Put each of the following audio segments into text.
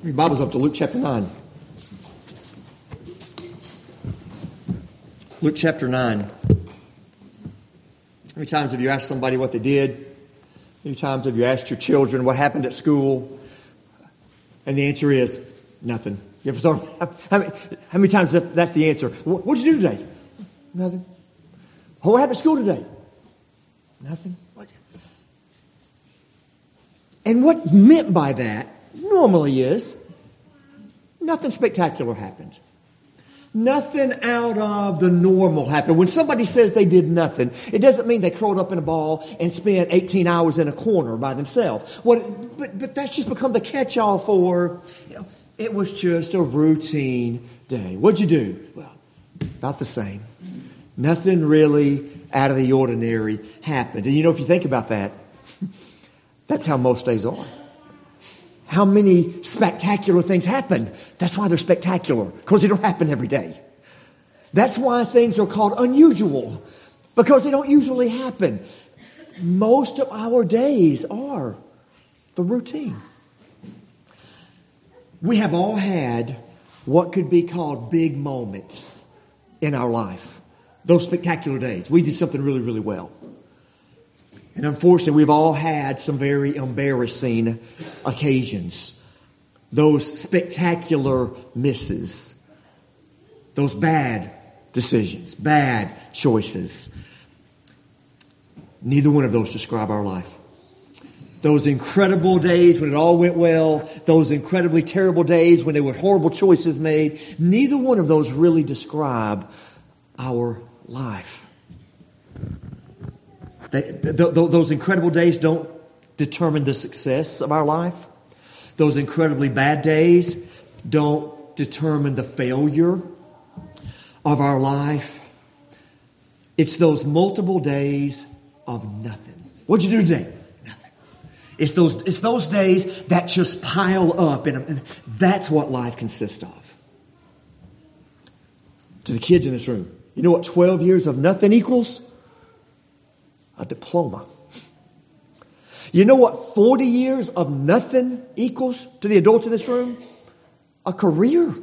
Your Bible's up to Luke chapter 9. Luke chapter 9. How many times have you asked somebody what they did? How many times have you asked your children what happened at school? And the answer is nothing. You ever thought, how many times is that the answer? What did you do today? Nothing. What happened at school today? Nothing. And what's meant by that normally is nothing spectacular happened. Nothing out of the normal happened. When somebody says they did nothing, it doesn't mean they curled up in a ball and spent 18 hours in a corner by themselves. But that's just become the catch-all for, it was just a routine day. What'd you do? Well, about the same. Nothing really out of the ordinary happened. And if you think about that, that's how most days are. How many spectacular things happen? That's why they're spectacular, because they don't happen every day. That's why things are called unusual, because they don't usually happen. Most of our days are the routine. We have all had what could be called big moments in our life. Those spectacular days. We did something really, really well. And unfortunately, we've all had some very embarrassing occasions. Those spectacular misses. Those bad decisions. Bad choices. Neither one of those describe our life. Those incredible days when it all went well. Those incredibly terrible days when there were horrible choices made. Neither one of those really describe our life. Those incredible days don't determine the success of our life. Those incredibly bad days don't determine the failure of our life. It's those multiple days of nothing. What'd you do today? Nothing. It's those days that just pile up, and that's what life consists of. To the kids in this room, you know what 12 years of nothing equals? A diploma. You know what 40 years of nothing equals to the adults in this room? A career.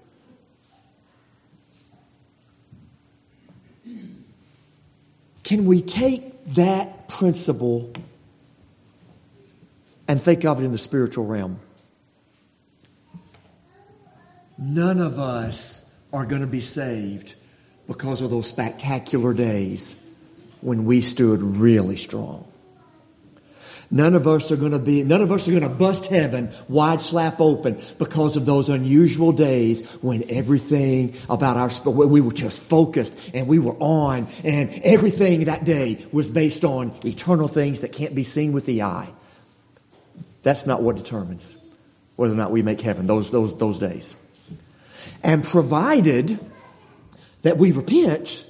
Can we take that principle and think of it in the spiritual realm? None of us are going to be saved because of those spectacular days when we stood really strong. None of us are going to bust heaven wide slap open because of those unusual days when everything about we were just focused and we were on, and everything that day was based on eternal things that can't be seen with the eye. That's not what determines whether or not we make heaven, those days. And provided that we repent,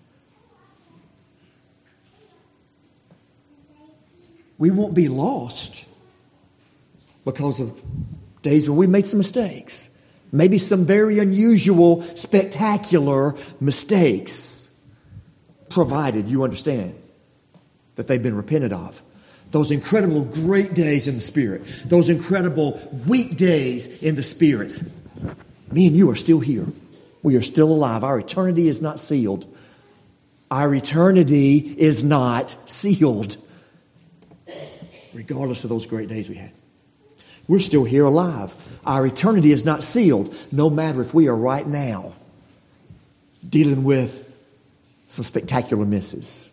we won't be lost because of days when we made some mistakes. Maybe some very unusual, spectacular mistakes. Provided you understand that they've been repented of. Those incredible great days in the Spirit. Those incredible weak days in the Spirit. Me and you are still here. We are still alive. Our eternity is not sealed. Our eternity is not sealed. Regardless of those great days we had. We're still here alive. Our eternity is not sealed, no matter if we are right now dealing with some spectacular misses.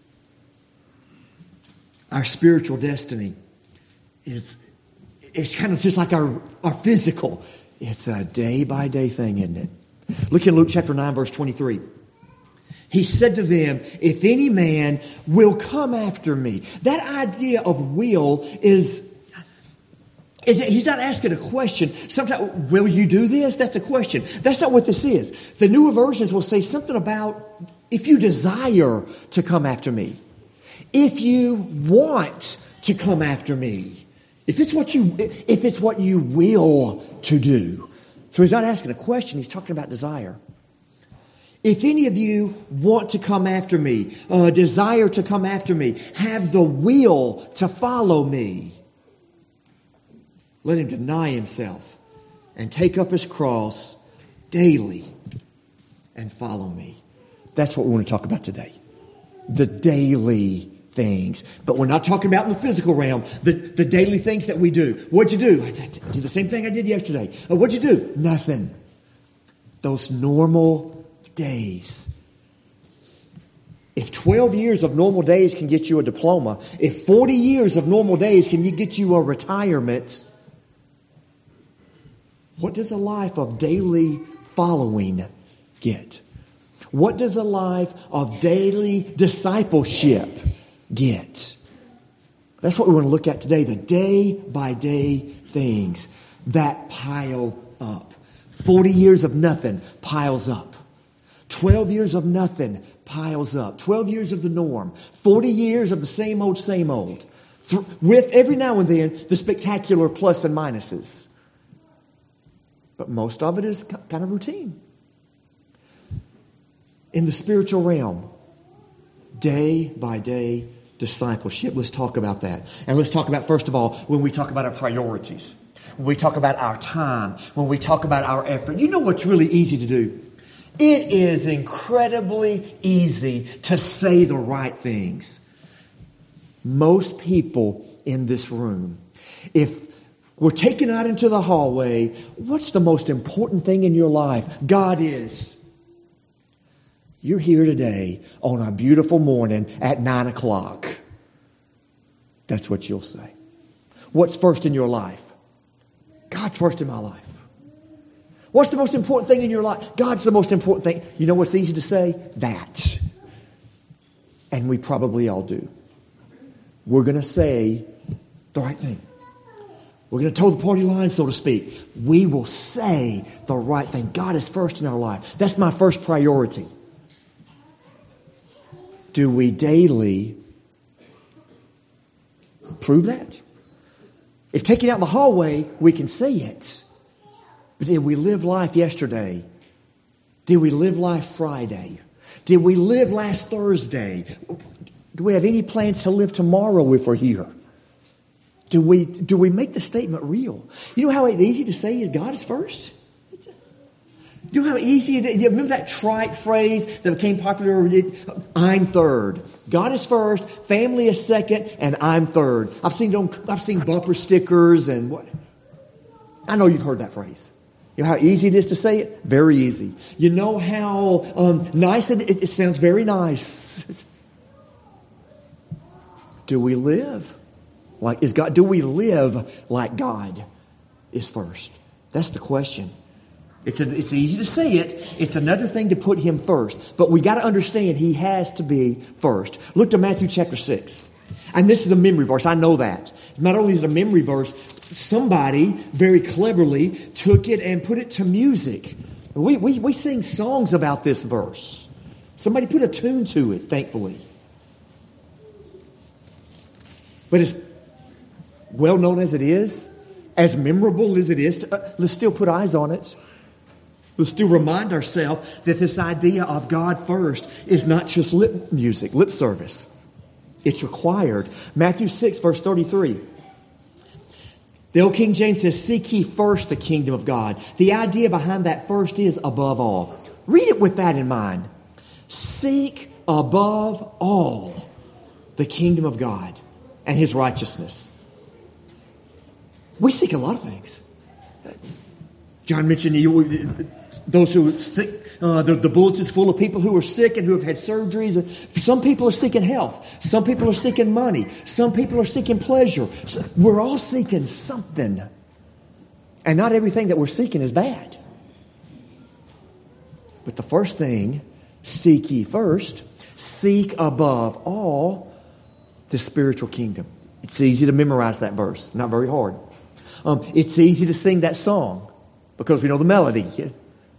Our spiritual destiny it's kind of just like our physical. It's a day-by-day thing, isn't it? Look at Luke chapter 9, verse 23. He said to them, if any man will come after me. That idea of will is he's not asking a question. Sometimes, will you do this? That's a question. That's not what this is. The newer versions will say something about if you desire to come after me. If you want to come after me. If it's what you will to do. So he's not asking a question. He's talking about desire. If any of you want to come after me, desire to come after me, have the will to follow me, let him deny himself and take up his cross daily and follow me. That's what we want to talk about today. The daily things. But we're not talking about in the physical realm. The daily things that we do. What'd you do? I did the same thing I did yesterday. What'd you do? Nothing. Those normal days. If 12 years of normal days can get you a diploma, if 40 years of normal days can get you a retirement, what does a life of daily following get? What does a life of daily discipleship get? That's what we want to look at today, the day by day things that pile up. 40 years of nothing piles up. 12 years of nothing piles up. 12 years of the norm. 40 years of the same old, same old. With every now and then the spectacular plus and minuses. But most of it is kind of routine. In the spiritual realm, day by day discipleship. Let's talk about that. And let's talk about, first of all, when we talk about our priorities. When we talk about our time. When we talk about our effort. You know what's really easy to do? It is incredibly easy to say the right things. Most people in this room, if we're taken out into the hallway, what's the most important thing in your life? God is. You're here today on a beautiful morning at 9 o'clock. That's what you'll say. What's first in your life? God's first in my life. What's the most important thing in your life? God's the most important thing. You know what's easy to say? That. And we probably all do. We're going to say the right thing. We're going to toe the party line, so to speak. We will say the right thing. God is first in our life. That's my first priority. Do we daily prove that? If taking out the hallway, we can say it. But did we live life yesterday? Did we live life Friday? Did we live last Thursday? Do we have any plans to live tomorrow if we're here? Do we make the statement real? You know how easy to say is God is first? You know how easy it is? You remember that trite phrase that became popular? I'm third. God is first, family is second, and I'm third. I've seen bumper stickers and what? I know you've heard that phrase. You know how easy it is to say it? Very easy. You know how nice it sounds? Very nice. Do we live like is God? Do we live like God is first? That's the question. It's easy to say it. It's another thing to put Him first. But we got to understand He has to be first. Look to Matthew chapter 6. And this is a memory verse. I know that. Not only is it a memory verse, somebody very cleverly took it and put it to music. We sing songs about this verse. Somebody put a tune to it, thankfully. But as well known as it is, as memorable as it is, let's still put eyes on it. Let's still remind ourselves that this idea of God first is not just lip music, lip service. It's required. Matthew 6, verse 33. The old King James says, seek ye first the kingdom of God. The idea behind that first is above all. Read it with that in mind. Seek above all the kingdom of God and His righteousness. We seek a lot of things. John mentioned those who are sick. The bulletin's full of people who are sick and who have had surgeries. Some people are seeking health. Some people are seeking money. Some people are seeking pleasure. We're all seeking something. And not everything that we're seeking is bad. But the first thing, seek ye first. Seek above all the spiritual kingdom. It's easy to memorize that verse. Not very hard. It's easy to sing that song because we know the melody. You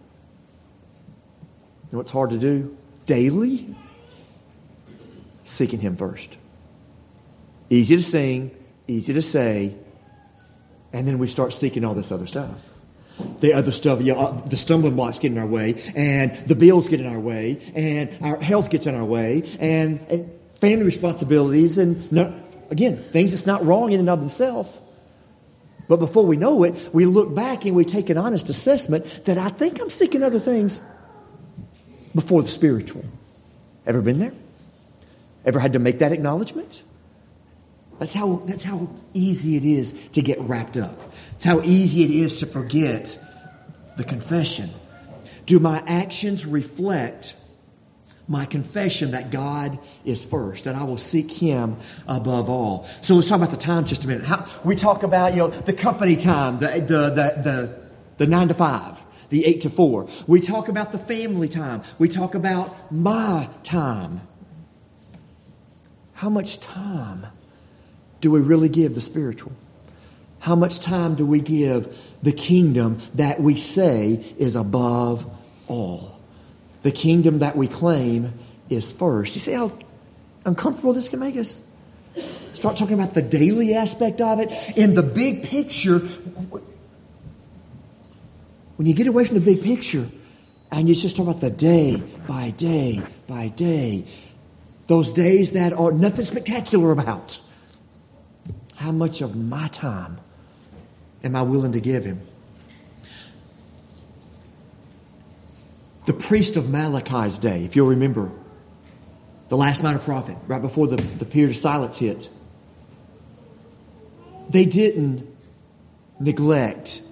know what's hard to do? Daily? Seeking Him first. Easy to sing, easy to say, and then we start seeking all this other stuff. The other stuff, the stumbling blocks get in our way, and the bills get in our way, and our health gets in our way, and family responsibilities, and again, things that's not wrong in and of themselves. But before we know it, we look back and we take an honest assessment that I think I'm seeking other things before the spiritual. Ever been there? Ever had to make that acknowledgement? That's how easy it is to get wrapped up. It's how easy it is to forget the confession. Do my actions reflect my confession that God is first, that I will seek Him above all? So let's talk about the time just a minute. We talk about, the company time, the 9 to 5, the 8 to 4. We talk about the family time. We talk about my time. How much time do we really give the spiritual? How much time do we give the kingdom that we say is above all? The kingdom that we claim is first. You see how uncomfortable this can make us? Start talking about the daily aspect of it. In the big picture, when you get away from the big picture and you just talk about the day by day by day, those days that are nothing spectacular about, how much of my time am I willing to give Him? The priest of Malachi's day, if you'll remember, the last minor prophet, right before the period of silence hit, they didn't neglect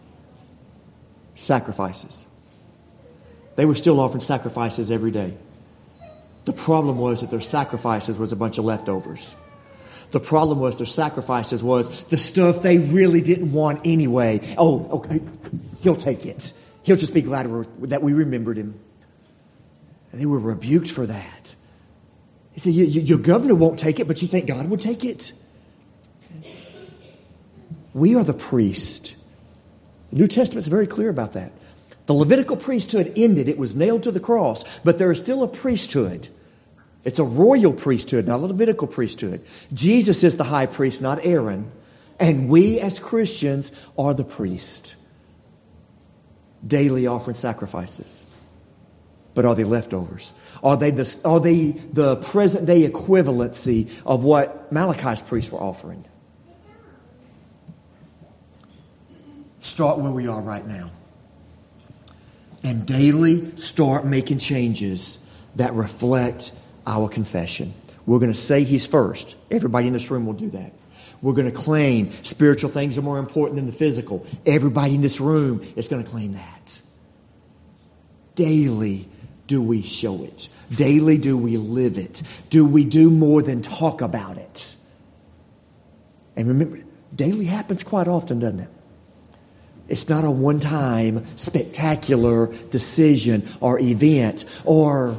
sacrifices. They were still offering sacrifices every day. The problem was that their sacrifices was a bunch of leftovers. The problem was their sacrifices was the stuff they really didn't want anyway. Oh, okay, He'll take it. He'll just be glad that we remembered Him. And they were rebuked for that. He said, your governor won't take it, but you think God would take it? We are the priest. The New Testament's very clear about that. The Levitical priesthood ended. It was nailed to the cross. But there is still a priesthood. It's a royal priesthood, not a Levitical priesthood. Jesus is the high priest, not Aaron. And we as Christians are the priest. Daily offering sacrifices. But are they leftovers? Are they the present day equivalency of what Malachi's priests were offering? Start where we are right now. And daily start making changes that reflect our confession. We're going to say He's first. Everybody in this room will do that. We're going to claim spiritual things are more important than the physical. Everybody in this room is going to claim that. Daily do we show it. Daily do we live it. Do we do more than talk about it? And remember, daily happens quite often, doesn't it? It's not a one-time spectacular decision or event or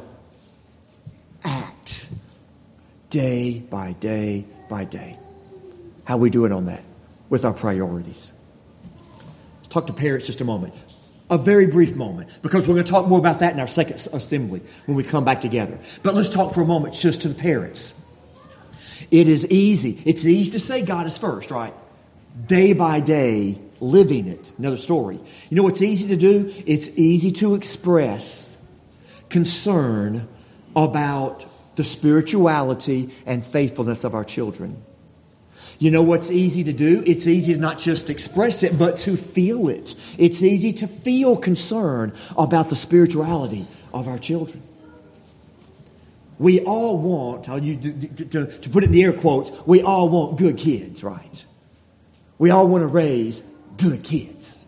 act. Day by day by day. How we do it on that? With our priorities. Let's talk to parents just a moment. A very brief moment. Because we're going to talk more about that in our second assembly when we come back together. But let's talk for a moment just to the parents. It is easy. It's easy to say God is first, right? Day by day, living it. Another story. You know what's easy to do? It's easy to express concern about the spirituality and faithfulness of our children. You know what's easy to do? It's easy to not just express it, but to feel it. It's easy to feel concern about the spirituality of our children. We all want, to put it in the air quotes, we all want good kids, right? We all want to raise good kids.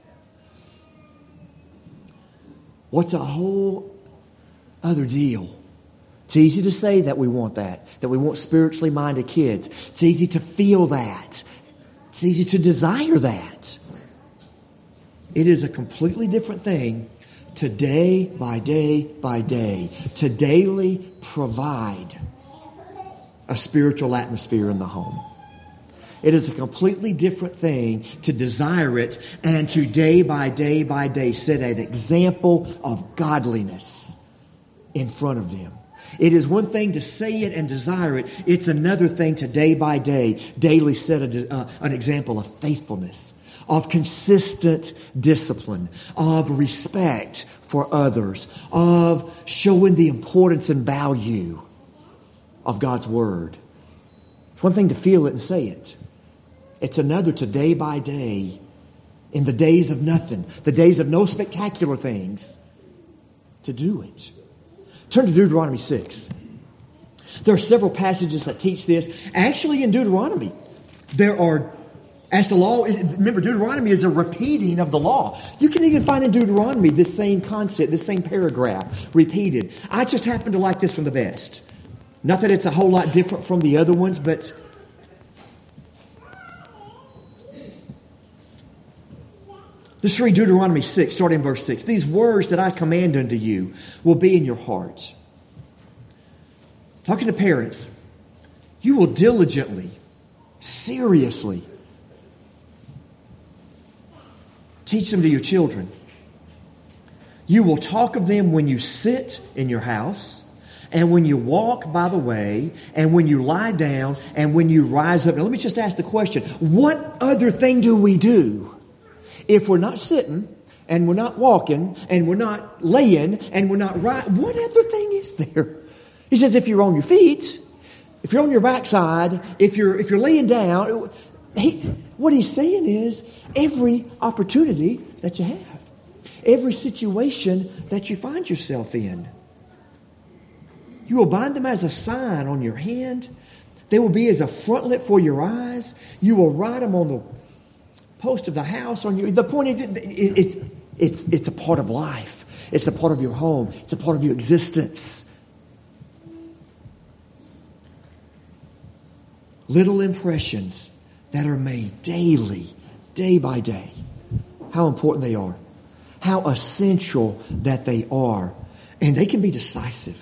What's a whole other deal? It's easy to say that we want that we want spiritually minded kids. It's easy to feel that. It's easy to desire that. It is a completely different thing to day by day by day, to daily provide a spiritual atmosphere in the home. It is a completely different thing to desire it and to day by day by day set an example of godliness in front of them. It is one thing to say it and desire it. It's another thing to day by day, daily set an example of faithfulness, of consistent discipline, of respect for others, of showing the importance and value of God's Word. It's one thing to feel it and say it. It's another to day by day, in the days of nothing, the days of no spectacular things, to do it. Turn to Deuteronomy 6. There are several passages that teach this. Actually, in Deuteronomy, there are, as the law, remember, Deuteronomy is a repeating of the law. You can even find in Deuteronomy this same concept, this same paragraph repeated. I just happen to like this one the best. Not that it's a whole lot different from the other ones, but let's read Deuteronomy 6, starting in verse 6. These words that I command unto you will be in your heart. Talking to parents, you will diligently, seriously teach them to your children. You will talk of them when you sit in your house, and when you walk by the way, and when you lie down, and when you rise up. Now let me just ask the question, what other thing do we do if we're not sitting, and we're not walking, and we're not laying, and we're not riding? What other thing is there? He says if you're on your feet, if you're on your backside, if you're laying down, what he's saying is every opportunity that you have, every situation that you find yourself in, you will bind them as a sign on your hand. They will be as a frontlet for your eyes. You will write them on the post of the house. On your. The point is, it's a part of life. It's a part of your home. It's a part of your existence. Little impressions that are made daily, day by day. How important they are. How essential that they are. And they can be decisive.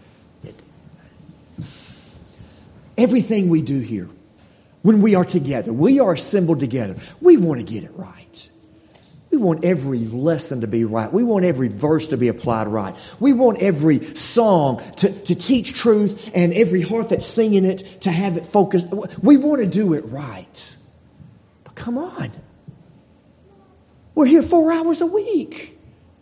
Everything we do here, when we are together, we are assembled together, we want to get it right. We want every lesson to be right. We want every verse to be applied right. We want every song to teach truth, and every heart that's singing it to have it focused. We want to do it right. But come on. We're here 4 hours a week.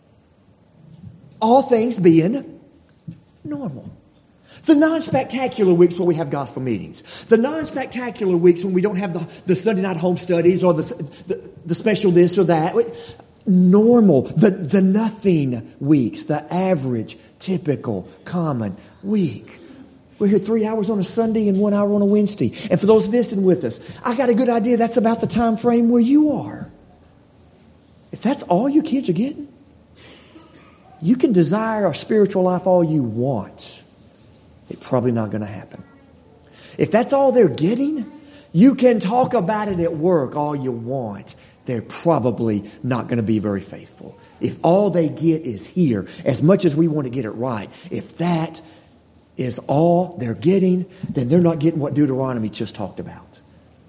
All things being normal. The non-spectacular weeks when we have gospel meetings. The non-spectacular weeks when we don't have the Sunday night home studies or the special this or that. Normal. The nothing weeks. The average, typical, common week. We're here 3 hours on a Sunday and 1 hour on a Wednesday. And for those visiting with us, I got a good idea that's about the time frame where you are. If that's all you kids are getting, you can desire a spiritual life all you want. It's probably not going to happen. If that's all they're getting, you can talk about it at work all you want. They're probably not going to be very faithful. If all they get is here, as much as we want to get it right, if that is all they're getting, then they're not getting what Deuteronomy just talked about.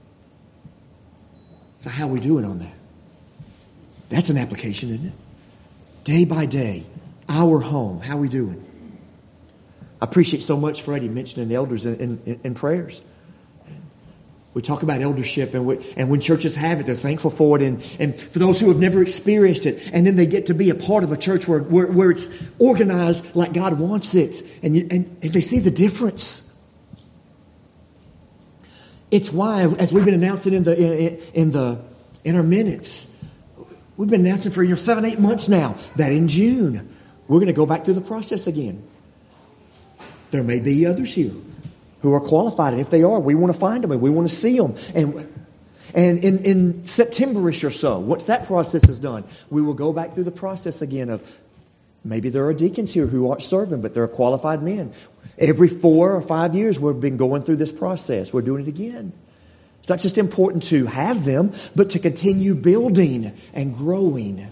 So how are we doing on that? That's an application, isn't it? Day by day, our home, how are we doing? I appreciate so much Freddie mentioning elders in prayers. We talk about eldership, and when churches have it, they're thankful for it. And for those who have never experienced it, and then they get to be a part of a church where it's organized like God wants it, and they see the difference. It's why, as we've been announcing in our minutes, we've been announcing for 7-8 months now that in June we're going to go back through the process again. There may be others here who are qualified, and if they are, we want to find them and we want to see them. And in September-ish or so, once that process is done, we will go back through the process again of maybe there are deacons here who aren't serving, but they're qualified men. Every 4 or 5 years, we've been going through this process. We're doing it again. It's not just important to have them, but to continue building and growing.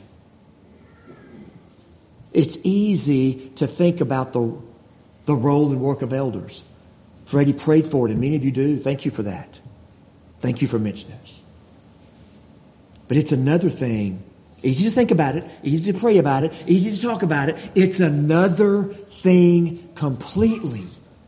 It's easy to think about the role and work of elders. Freddie prayed for it, and many of you do. Thank you for that. Thank you for mentioning this. But it's another thing. Easy to think about it, easy to pray about it, easy to talk about it. It's another thing completely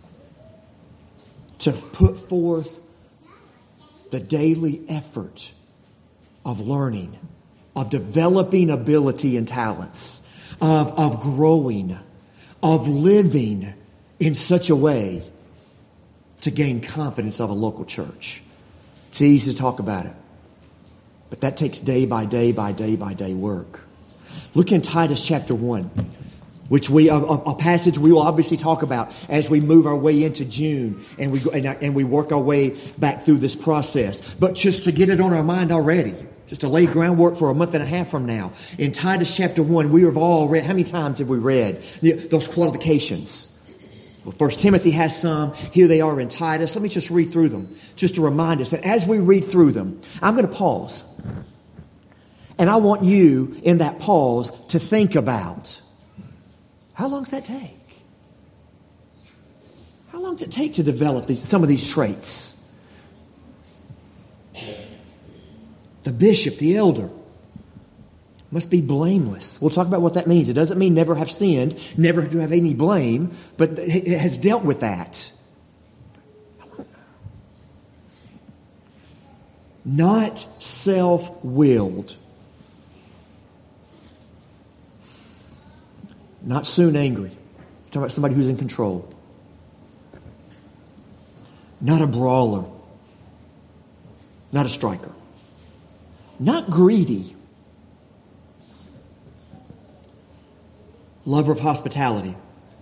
to put forth the daily effort of learning, of developing ability and talents, of growing, of living in such a way to gain confidence of a local church. It's easy to talk about it. But that takes day by day by day by day work. Look in Titus chapter 1, which a passage we will obviously talk about as we move our way into June and we work our way back through this process. But just to get it on our mind already, just to lay groundwork for a month and a half from now. In Titus chapter 1, we have all read, how many times have we read those qualifications? Well, 1 Timothy has some. Here they are in Titus. Let me just read through them, just to remind us. And as we read through them, I'm going to pause. And I want you, in that pause, to think about, how long does that take? How long does it take to develop some of these traits? The bishop, the elder, must be blameless. We'll talk about what that means. It doesn't mean never have sinned, never to have any blame, but it has dealt with that. Not self-willed. Not soon angry. We're talking about somebody who's in control. Not a brawler. Not a striker. Not greedy. Lover of hospitality.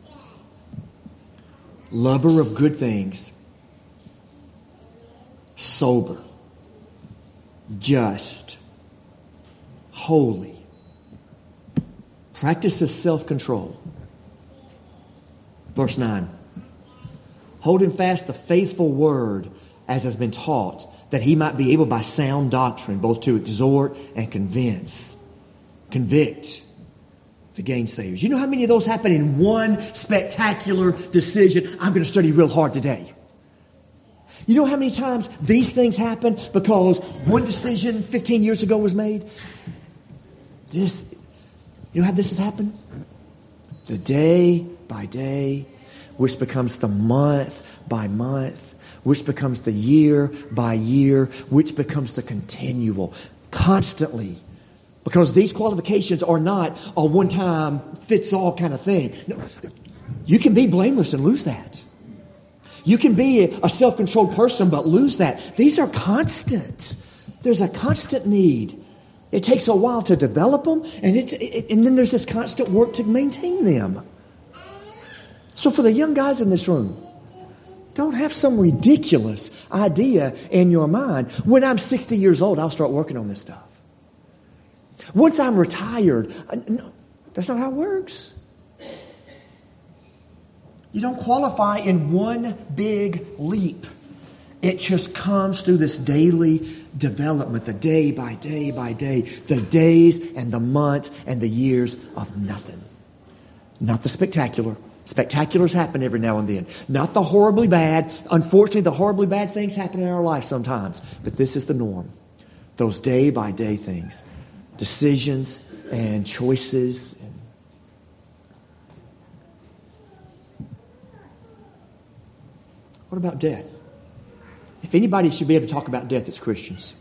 Lover of good things. Sober. Just. Holy. Practices self-control. Verse 9. Holding fast the faithful word as has been taught, that he might be able by sound doctrine both to exhort and convince. Convict the gainsayers. You know how many of those happen in one spectacular decision? I'm going to study real hard today. You know how many times these things happen because one decision 15 years ago was made? You know how this has happened? The day by day, which becomes the month by month, which becomes the year by year, which becomes the continual, constantly. Because these qualifications are not a one-time fits-all kind of thing. No, you can be blameless and lose that. You can be a self-controlled person but lose that. These are constant. There's a constant need. It takes a while to develop them, and then there's this constant work to maintain them. So for the young guys in this room, don't have some ridiculous idea in your mind. When I'm 60 years old, I'll start working on this stuff. Once I'm retired, no, that's not how it works. You don't qualify in one big leap. It just comes through this daily development, the day by day by day, the days and the months and the years of nothing. Not the spectacular. Spectaculars happen every now and then. Not the horribly bad. Unfortunately, the horribly bad things happen in our life sometimes. But this is the norm. Those day by day things. Decisions and choices. What about death? If anybody should be able to talk about death, it's Christians.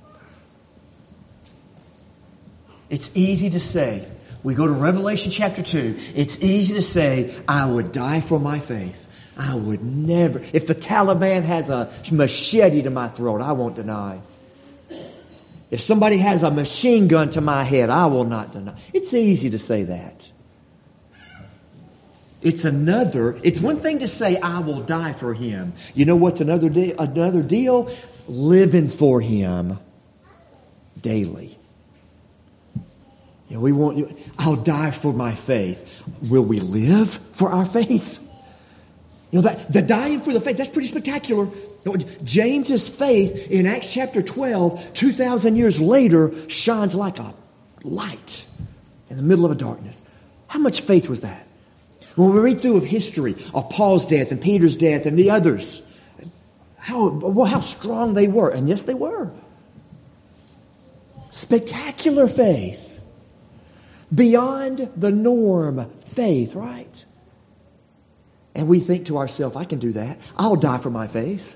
It's easy to say. We go to Revelation chapter 2. It's easy to say, I would die for my faith. I would never. If the Taliban has a machete to my throat, I won't deny. If somebody has a machine gun to my head, I will not deny. It's easy to say that. It's one thing to say, I will die for him. You know what's another deal? Living for him daily. You know, I'll die for my faith. Will we live for our faith? You know, the dying for the faith, that's pretty spectacular. James's faith in Acts chapter 12, 2,000 years later, shines like a light in the middle of a darkness. How much faith was that? When we read through of history of Paul's death and Peter's death and the others, how strong they were. And yes, they were. Spectacular faith. Beyond the norm faith, right? And we think to ourselves, I can do that. I'll die for my faith.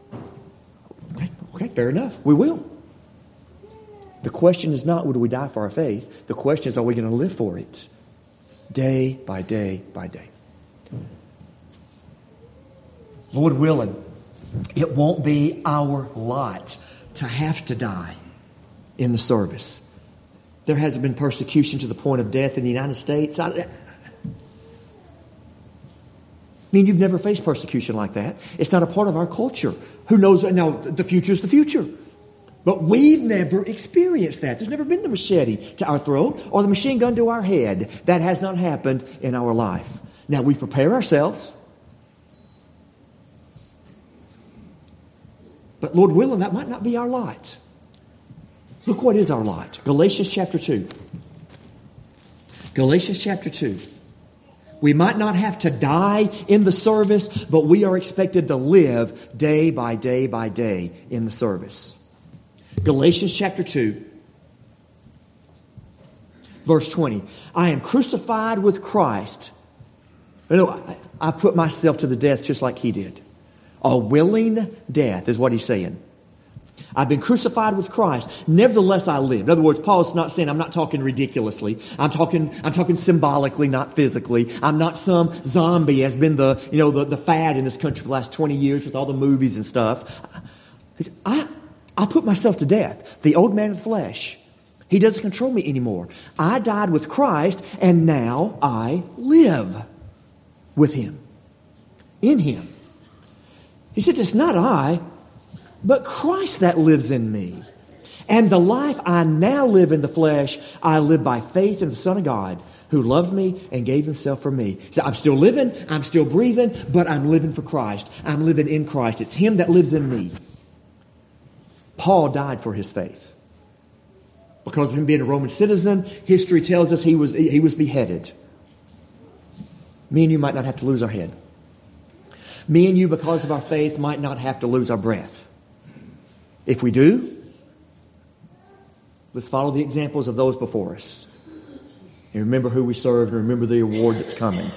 Okay, fair enough. We will. The question is not, would we die for our faith? The question is, are we going to live for it? Day by day by day. Lord willing, It won't be our lot to have to die in the service. There hasn't been persecution to the point of death in the United States. I mean, you've never faced persecution like that. It's not a part of our culture. Who knows? Now, the future is the future. But we've never experienced that. There's never been the machete to our throat or the machine gun to our head. That has not happened in our life. Now, we prepare ourselves. But Lord willing, that might not be our lot. Look what is our lot. Galatians chapter 2. Galatians chapter 2. We might not have to die in the service, but we are expected to live day by day by day in the service. Galatians chapter 2, verse 20. I am crucified with Christ. I put myself to the death just like He did. A willing death is what he's saying. I've been crucified with Christ. Nevertheless, I live. In other words, Paul's not saying, I'm not talking ridiculously. I'm talking symbolically, not physically. I'm not some zombie has been the fad in this country for the last 20 years with all the movies and stuff. I put myself to death. The old man of the flesh. He doesn't control me anymore. I died with Christ and now I live with Him. In Him. He said, it's not I, but Christ that lives in me. And the life I now live in the flesh, I live by faith in the Son of God who loved me and gave Himself for me. So I'm still living, I'm still breathing, but I'm living for Christ. I'm living in Christ. It's Him that lives in me. Paul died for his faith. Because of him being a Roman citizen, history tells us he was beheaded. Me and you might not have to lose our head. Me and you, because of our faith, might not have to lose our breath. If we do, let's follow the examples of those before us. And remember who we serve and remember the reward that's coming.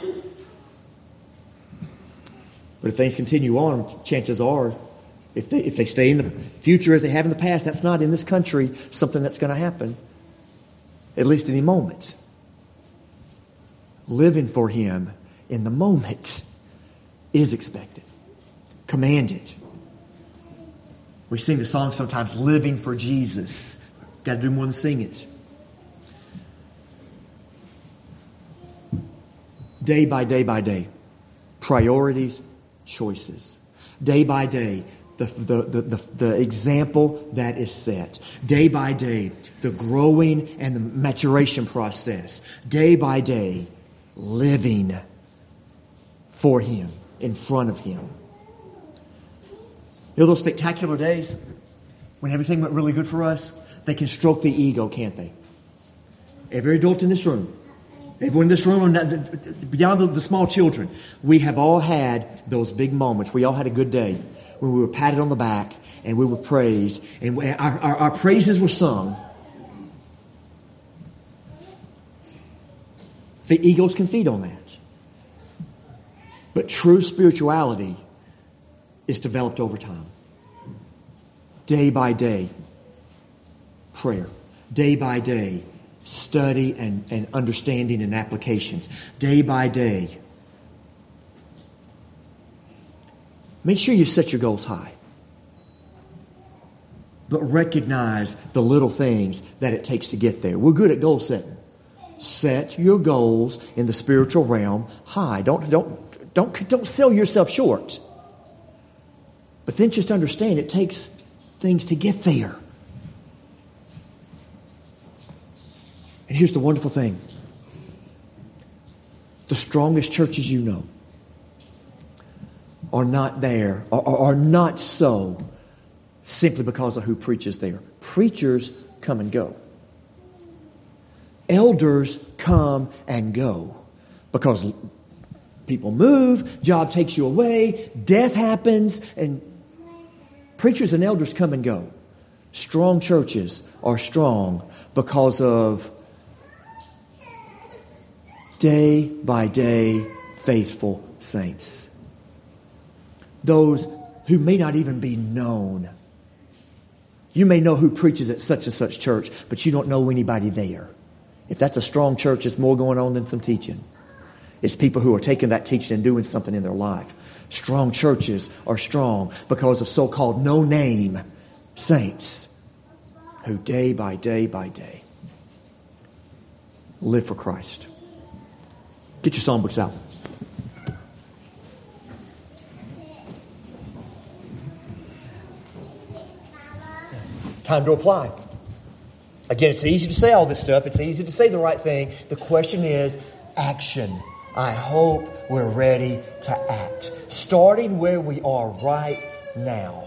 But if things continue on, chances are, if they stay in the future as they have in the past, that's not in this country something that's going to happen. At least in the moment. Living for Him in the moment is expected. Commanded. We sing the song sometimes, living for Jesus. Got to do more than sing it. Day by day by day. Priorities, choices. Day by day, the example that is set. Day by day, the growing and the maturation process. Day by day, living for Him, in front of Him. You know those spectacular days when everything went really good for us? They can stroke the ego, can't they? Every adult in this room, everyone in this room, beyond the small children, we have all had those big moments. We all had a good day when we were patted on the back and we were praised and our praises were sung. The egos can feed on that. But true spirituality is developed over time. Day by day, prayer. Day by day, study and understanding and applications. Day by day. Make sure you set your goals high. But recognize the little things that it takes to get there. We're good at goal setting. Set your goals in the spiritual realm high. Don't sell yourself short. But then just understand it takes things to get there. And here's the wonderful thing. The strongest churches you know are not there, are not so simply because of who preaches there. Preachers come and go. Elders come and go because people move, job takes you away, death happens, and preachers and elders come and go. Strong churches are strong because of day by day faithful saints. Those who may not even be known. You may know who preaches at such and such church, but you don't know anybody there. If that's a strong church, there's more going on than some teaching. It's people who are taking that teaching and doing something in their life. Strong churches are strong because of so-called no-name saints who day by day by day live for Christ. Get your songbooks out. Time to apply. Again, it's easy to say all this stuff. It's easy to say the right thing. The question is action. I hope we're ready to act. Starting where we are right now.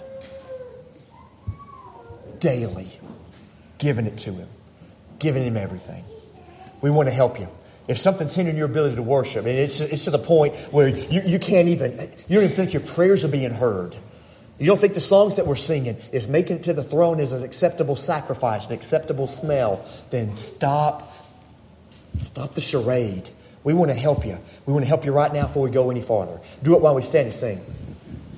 Daily. Giving it to Him. Giving Him everything. We want to help you. If something's hindering your ability to worship, and it's to the point where you don't even think your prayers are being heard. You don't think the songs that we're singing is making it to the throne as an acceptable sacrifice, an acceptable smell, then stop the charade. We want to help you. We want to help you right now before we go any farther. Do it while we stand and sing.